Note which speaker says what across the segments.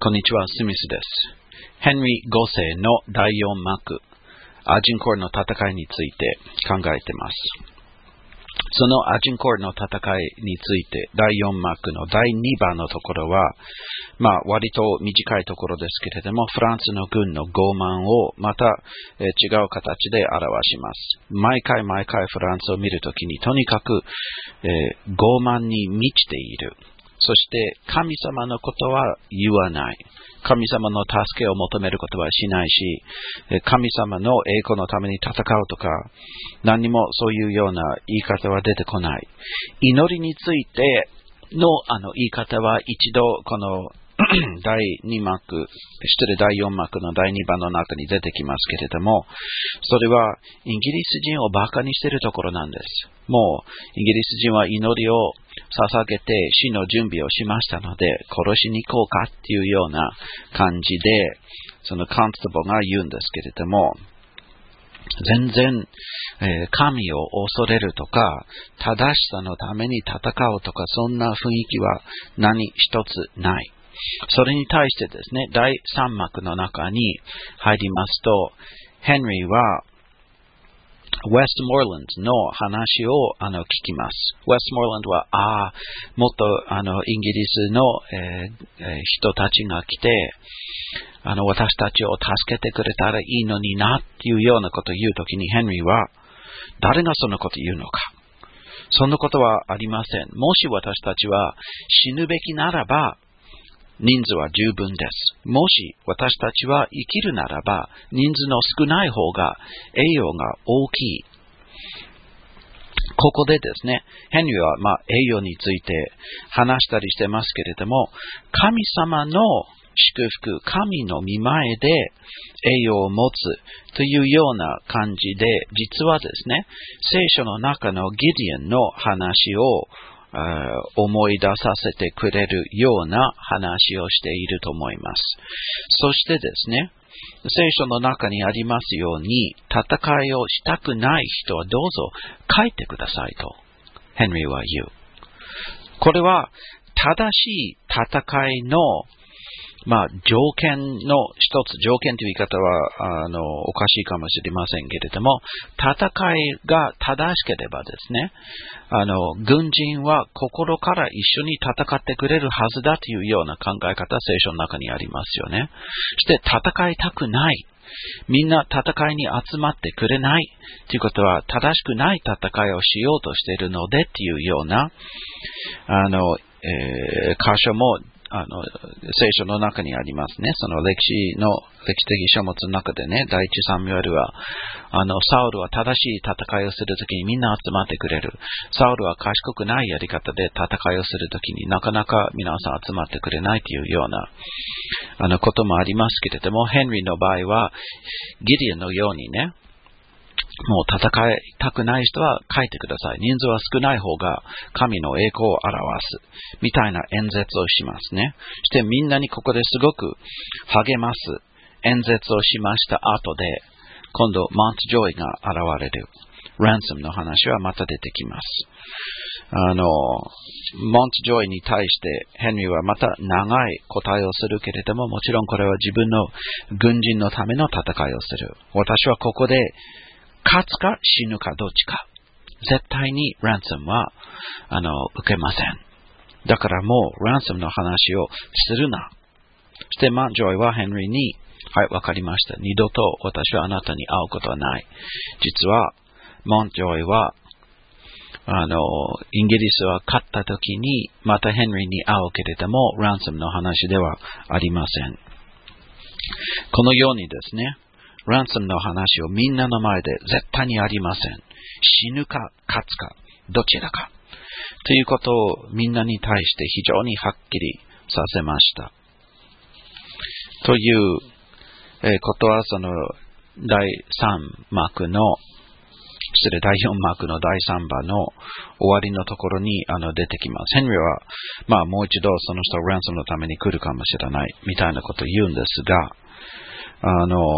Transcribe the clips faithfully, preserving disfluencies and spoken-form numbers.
Speaker 1: こんにちは、スミスです。ヘンリーごせいのだいよん幕、アジンコールの戦いについて考えています。そのアジンコールの戦いについて、だいよん幕のだいにばんのところは、まあ、割と短いところですけれども、フランスの軍の傲慢をまた、えー、違う形で表します。毎回毎回フランスを見るときに、とにかく、えー、傲慢に満ちている。そして神様のことは言わない。神様の助けを求めることはしないし、神様の栄光のために戦うとか、何にもそういうような言い方は出てこない。祈りについてのあの言い方は一度このだいに幕、失礼だいよん幕のだいにばんの中に出てきますけれども、それはイギリス人をバカにしているところなんです。もうイギリス人は祈りを捧げて死の準備をしましたので、殺しに行こうかっていうような感じで、そのカンスタボが言うんですけれども、全然、えー、神を恐れるとか、正しさのために戦うとか、そんな雰囲気は何一つない。それに対してですね、だいさん幕の中に入りますと、ヘンリーはウェストモーランドの話をあの聞きます。ウェストモーランドは、ああ、もっとあのイギリスの、えー、人たちが来て、あの私たちを助けてくれたらいいのになっていうようなことを言うときに、ヘンリーは、誰がそんなこと言うのか。そんなことはありません。もし私たちは死ぬべきならば、人数は十分です。もし私たちは生きるならば、人数の少ない方が栄養が大きい。ここでですね、ヘンリーはまあ栄養について話したりしてますけれども、神様の祝福、神の御前で栄養を持つというような感じで、実はですね、聖書の中のギディオンの話を思い出させてくれるような話をしていると思います。そしてですね、聖書の中にありますように、戦いをしたくない人はどうぞ帰ってくださいと、ヘンリーは言う。これは正しい戦いのまあ、条件の一つ、条件という言い方は、あの、おかしいかもしれませんけれども、戦いが正しければですね、あの、軍人は心から一緒に戦ってくれるはずだというような考え方、聖書の中にありますよね。そして戦いたくない。みんな戦いに集まってくれないということは、正しくない戦いをしようとしているのでというような、あの、えー、箇所も、あの、聖書の中にありますね。その歴史の、歴史的書物の中でね、第一サミュエルは、あの、サウルは正しい戦いをするときにみんな集まってくれる。サウルは賢くないやり方で戦いをするときになかなか皆さん集まってくれないというような、あの、こともありますけれども、ヘンリーの場合は、ギディオンのようにね、もう戦いたくない人は帰ってください。人数は少ない方が神の栄光を表す。みたいな演説をしますね。そしてみんなにここですごく励ます演説をしました後で、今度マウントジョイが現れる。ランサムの話はまた出てきます。あの、マウントジョイに対してヘンリーはまた長い答えをするけれども、もちろんこれは自分の軍人のための戦いをする。私はここで勝つか死ぬかどっちか。絶対にランサムは、あの、受けません。だからもう、ランサムの話をするな。そしてマンジョイはヘンリーに、はい、わかりました。二度と私はあなたに会うことはない。実は、マンジョイは、あの、イギリスは勝った時に、またヘンリーに会うけれども、ランサムの話ではありません。このようにですね、ランサムの話をみんなの前で絶対にありません。死ぬか勝つかどちらかということをみんなに対して非常にはっきりさせました。という、えー、ことはそのだいさん幕の失礼だいよん幕のだいさんばの終わりのところにあの出てきます。ヘンリーはまあもう一度その人ランサムのために来るかもしれないみたいなことを言うんですが、あの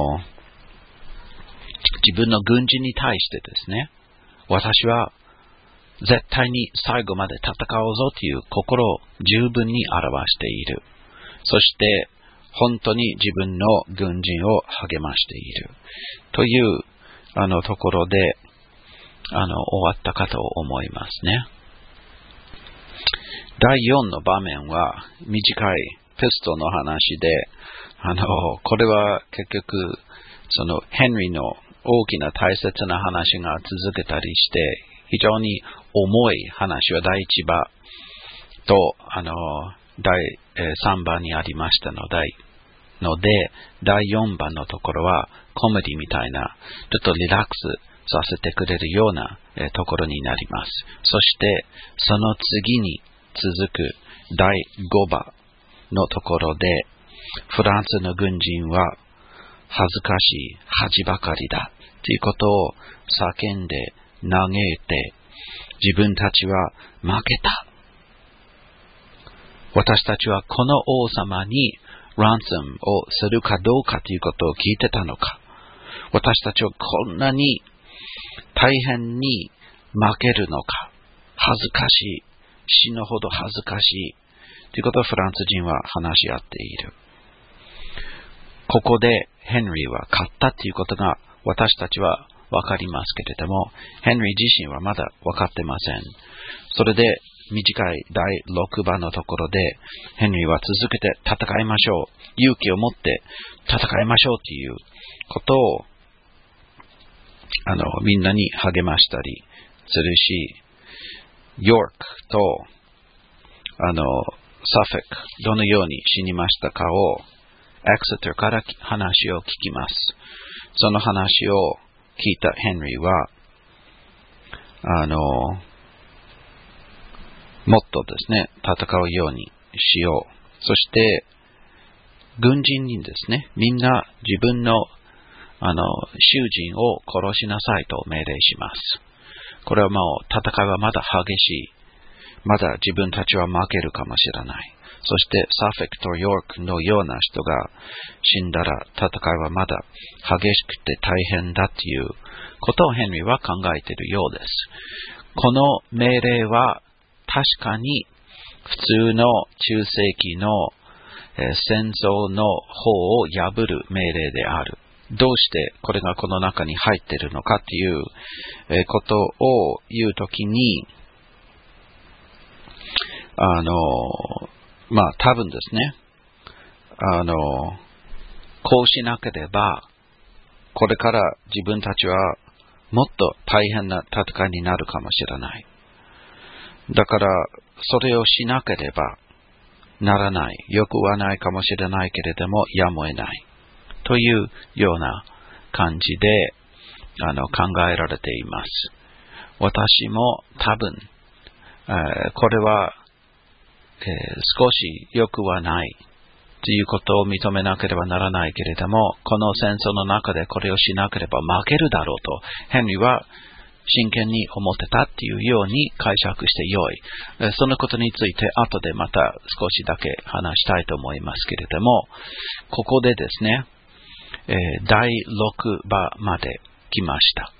Speaker 1: 自分の軍人に対してですね、私は絶対に最後まで戦おうぞという心を十分に表している。そして本当に自分の軍人を励ましているというあのところであの終わったかと思いますね。だいよんの場面は短いピストルの話で、あのこれは結局そのヘンリーの大きな大切な話が続けたりして非常に重い話はだいいちばとあのだいさんばにありましたので、のでだいよんばのところはコメディみたいなちょっとリラックスさせてくれるようなところになります。そしてその次に続くだいごばのところでフランスの軍人は恥ずかしい恥ばかりだということを叫んで嘆いて、自分たちは負けた。私たちはこの王様にランサムをするかどうかということを聞いてたのか。私たちはこんなに大変に負けるのか。恥ずかしい。死ぬほど恥ずかしい。ということをフランス人は話し合っている。ここでヘンリーは勝ったということが私たちはわかりますけれども、ヘンリー自身はまだわかってません。それで短いだいろくばのところでヘンリーは続けて戦いましょう。勇気を持って戦いましょうということをあのみんなに励ましたりするし、ヨークとあのサフェックどのように死にましたかをエクセターから話を聞きます。その話を聞いたヘンリーはあのもっとですね戦うようにしよう。そして軍人にですね、みんな自分のあの囚人を殺しなさいと命令します。これはもう戦いはまだ激しい。まだ自分たちは負けるかもしれない。そしてサフェックとヨークのような人が死んだら戦いはまだ激しくて大変だということをヘンリーは考えているようです。この命令は確かに普通の中世紀の、えー、戦争の法を破る命令である。どうしてこれがこの中に入っているのかという、えー、ことを言うときに、あのまあ多分ですね、あのこうしなければこれから自分たちはもっと大変な戦いになるかもしれない。だからそれをしなければならない。よくはないかもしれないけれどもやむを得ないというような感じであの考えられています。私も多分、えー、これは、えー、少しよくはないということを認めなければならないけれども、この戦争の中でこれをしなければ負けるだろうとヘンリーは真剣に思ってたっていうように解釈してよい。そのことについて後でまた少しだけ話したいと思いますけれども、ここでですね、えー、だいろくばまで来ました。